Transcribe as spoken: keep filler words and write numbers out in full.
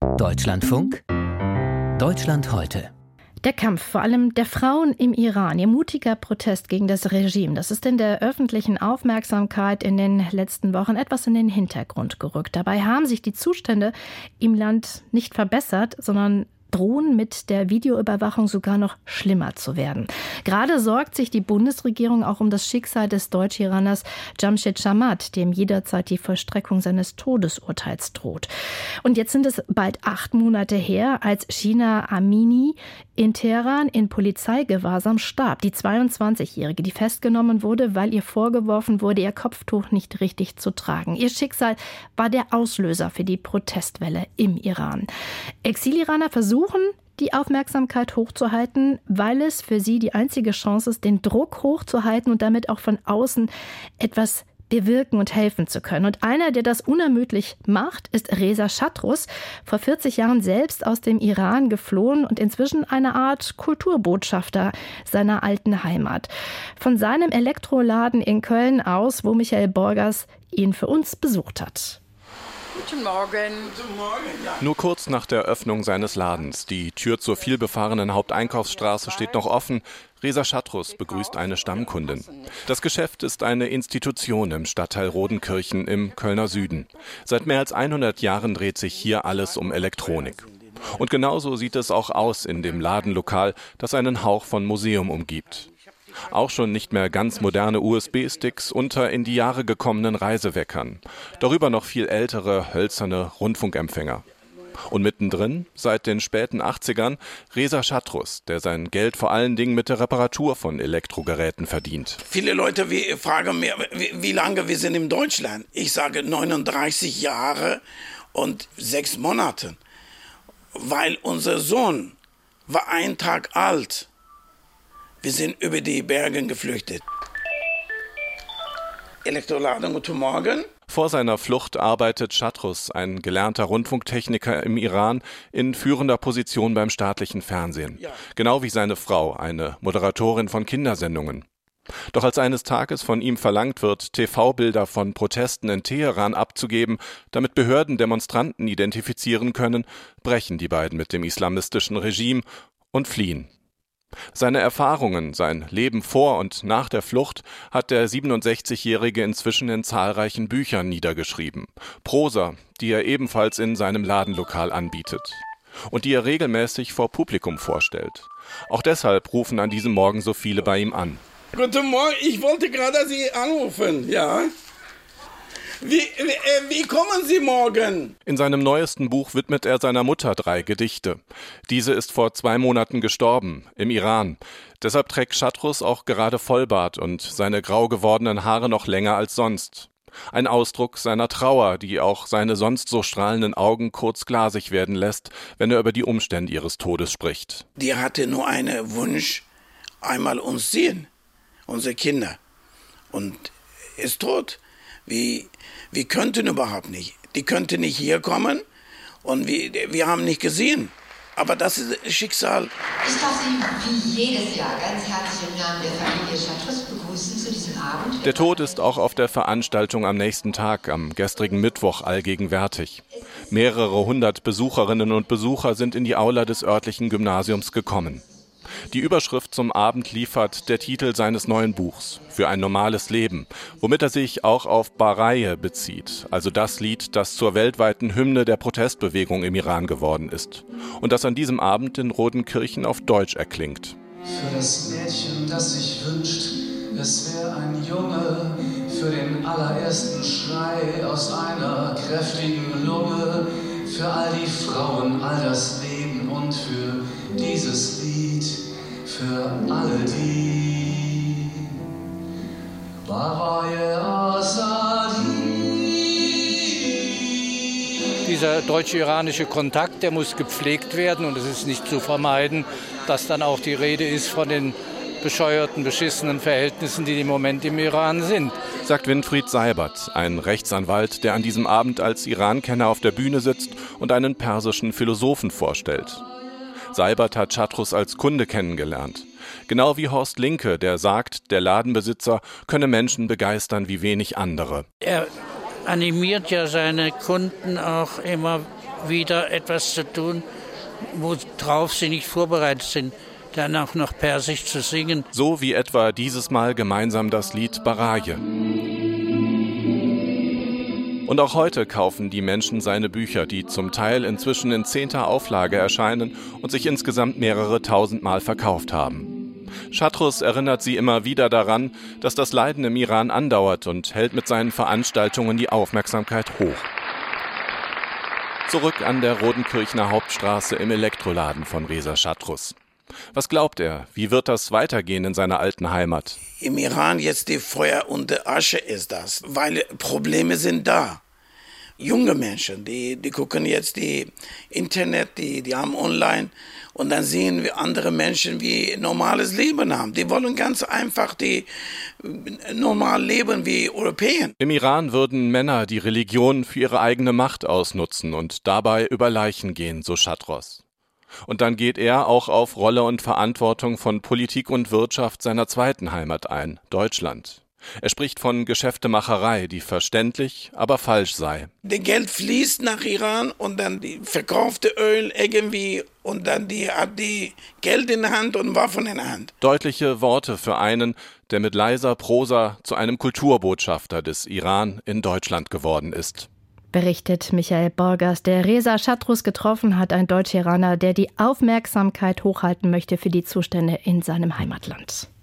Deutschlandfunk, Deutschland heute. Der Kampf, vor allem der Frauen im Iran, ihr mutiger Protest gegen das Regime, das ist in der öffentlichen Aufmerksamkeit in den letzten Wochen etwas in den Hintergrund gerückt. Dabei haben sich die Zustände im Land nicht verbessert, sondern drohen mit der Videoüberwachung sogar noch schlimmer zu werden. Gerade sorgt sich die Bundesregierung auch um das Schicksal des Deutsch-Iraners Jamshid Chamat, dem jederzeit die Vollstreckung seines Todesurteils droht. Und jetzt sind es bald acht Monate her, als Jina Amini in Teheran in Polizeigewahrsam starb. Die zweiundzwanzigjährige, die festgenommen wurde, weil ihr vorgeworfen wurde, ihr Kopftuch nicht richtig zu tragen. Ihr Schicksal war der Auslöser für die Protestwelle im Iran. Exil-Iraner versuchen, die Aufmerksamkeit hochzuhalten, weil es für sie die einzige Chance ist, den Druck hochzuhalten und damit auch von außen etwas bewirken und helfen zu können. Und einer, der das unermüdlich macht, ist Reza Shatros, vor vierzig Jahren selbst aus dem Iran geflohen und inzwischen eine Art Kulturbotschafter seiner alten Heimat. Von seinem Elektroladen in Köln aus, wo Michael Borgers ihn für uns besucht hat. Guten Morgen. Guten Morgen. Ja. Nur kurz nach der Öffnung seines Ladens. Die Tür zur vielbefahrenen Haupteinkaufsstraße steht noch offen. Reza Shatros begrüßt eine Stammkundin. Das Geschäft ist eine Institution im Stadtteil Rodenkirchen im Kölner Süden. Seit mehr als hundert Jahren dreht sich hier alles um Elektronik. Und genauso sieht es auch aus in dem Ladenlokal, das einen Hauch von Museum umgibt. Auch schon nicht mehr ganz moderne U S B-Sticks unter in die Jahre gekommenen Reiseweckern. Darüber noch viel ältere, hölzerne Rundfunkempfänger. Und mittendrin, seit den späten achtzigern, Reza Shatros, der sein Geld vor allen Dingen mit der Reparatur von Elektrogeräten verdient. Viele Leute wie, fragen mich, wie, wie lange wir sind in Deutschland. Ich sage neununddreißig Jahre und sechs Monate. Weil unser Sohn war ein Tag alt. Wir sind über die Berge geflüchtet. Elektroladen, guten Morgen. Vor seiner Flucht arbeitet Shatros, ein gelernter Rundfunktechniker im Iran, in führender Position beim staatlichen Fernsehen. Ja. Genau wie seine Frau, eine Moderatorin von Kindersendungen. Doch als eines Tages von ihm verlangt wird, T V-Bilder von Protesten in Teheran abzugeben, damit Behörden Demonstranten identifizieren können, brechen die beiden mit dem islamistischen Regime und fliehen. Seine Erfahrungen, sein Leben vor und nach der Flucht hat der siebenundsechzigjährige inzwischen in zahlreichen Büchern niedergeschrieben. Prosa, die er ebenfalls in seinem Ladenlokal anbietet und die er regelmäßig vor Publikum vorstellt. Auch deshalb rufen an diesem Morgen so viele bei ihm an. Guten Morgen, ich wollte gerade Sie anrufen, ja. Wie, wie, äh, wie kommen Sie morgen? In seinem neuesten Buch widmet er seiner Mutter drei Gedichte. Diese ist vor zwei Monaten gestorben, im Iran. Deshalb trägt Shatros auch gerade Vollbart und seine grau gewordenen Haare noch länger als sonst. Ein Ausdruck seiner Trauer, die auch seine sonst so strahlenden Augen kurz glasig werden lässt, wenn er über die Umstände ihres Todes spricht. Die hatte nur einen Wunsch, einmal uns sehen, unsere Kinder. Und ist tot. Wir, wir könnten überhaupt nicht. Die könnten nicht hier kommen und wir, wir haben nicht gesehen. Aber das ist Schicksal. Ich darf Sie wie jedes Jahr ganz herzlich im Namen der Familie Shatros begrüßen zu diesem Abend. Der Tod ist auch auf der Veranstaltung am nächsten Tag, am gestrigen Mittwoch, allgegenwärtig. Mehrere hundert Besucherinnen und Besucher sind in die Aula des örtlichen Gymnasiums gekommen. Die Überschrift zum Abend liefert der Titel seines neuen Buchs, Für ein normales Leben, womit er sich auch auf Baraye bezieht, also das Lied, das zur weltweiten Hymne der Protestbewegung im Iran geworden ist und das an diesem Abend in Rodenkirchen auf Deutsch erklingt. Für das Mädchen, das sich wünscht, es wäre ein Junge, für den allerersten Schrei aus einer kräftigen Lunge, für all die Frauen, all das Leben und für dieses Lied, für alle die Baraye Azadi. Dieser deutsch-iranische Kontakt, der muss gepflegt werden und es ist nicht zu vermeiden, dass dann auch die Rede ist von den bescheuerten, beschissenen Verhältnissen, die im Moment im Iran sind. Sagt Winfried Seibert, ein Rechtsanwalt, der an diesem Abend als Iran-Kenner auf der Bühne sitzt und einen persischen Philosophen vorstellt. Seibert hat Shatros als Kunde kennengelernt. Genau wie Horst Linke, der sagt, der Ladenbesitzer könne Menschen begeistern wie wenig andere. Er animiert ja seine Kunden auch immer wieder etwas zu tun, worauf sie nicht vorbereitet sind, dann auch noch Persisch zu singen. So wie etwa dieses Mal gemeinsam das Lied Baraje. Und auch heute kaufen die Menschen seine Bücher, die zum Teil inzwischen in zehnter Auflage erscheinen und sich insgesamt mehrere tausend Mal verkauft haben. Chatros erinnert sie immer wieder daran, dass das Leiden im Iran andauert und hält mit seinen Veranstaltungen die Aufmerksamkeit hoch. Zurück an der Rodenkirchner Hauptstraße im Elektroladen von Reza Chatros. Was glaubt er? Wie wird das weitergehen in seiner alten Heimat? Im Iran jetzt die Feuer und die Asche ist das, weil Probleme sind da. Junge Menschen, die, die gucken jetzt die Internet, die, die haben online und dann sehen wir andere Menschen, wie normales Leben haben. Die wollen ganz einfach die normal leben wie Europäer. Im Iran würden Männer die Religion für ihre eigene Macht ausnutzen und dabei über Leichen gehen, so Chatros. Und dann geht er auch auf Rolle und Verantwortung von Politik und Wirtschaft seiner zweiten Heimat ein, Deutschland. Er spricht von Geschäftemacherei, die verständlich, aber falsch sei. Das Geld fließt nach Iran und dann die verkaufte Öl irgendwie und dann die hat die Geld in der Hand und Waffen in der Hand. Deutliche Worte für einen, der mit leiser Prosa zu einem Kulturbotschafter des Iran in Deutschland geworden ist. Berichtet Michael Borgers, der Reza Chatros getroffen hat, ein Deutsch-Iraner, der die Aufmerksamkeit hochhalten möchte für die Zustände in seinem Heimatland.